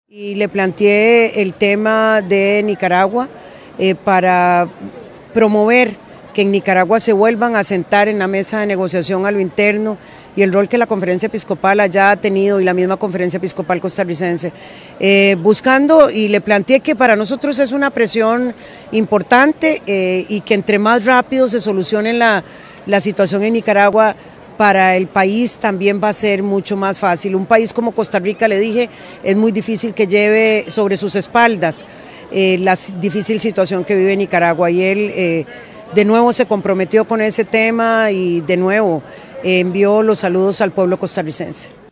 Y le planteé el tema de Nicaragua para promover que en Nicaragua se vuelvan a sentar en la mesa de negociación a lo interno y el rol que la Conferencia Episcopal haya tenido y la misma Conferencia Episcopal costarricense, buscando, y le planteé que para nosotros es una presión importante y que entre más rápido se solucione la situación en Nicaragua, para el país también va a ser mucho más fácil. Un país como Costa Rica, le dije, es muy difícil que lleve sobre sus espaldas la difícil situación que vive Nicaragua, y él de nuevo se comprometió con ese tema y de nuevo envió los saludos al pueblo costarricense.